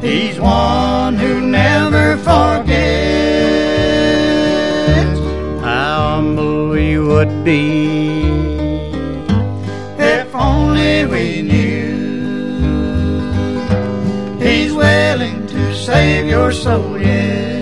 He's one who never forgets. How humble we would be if only we knew He's willing to save your soul, yeah.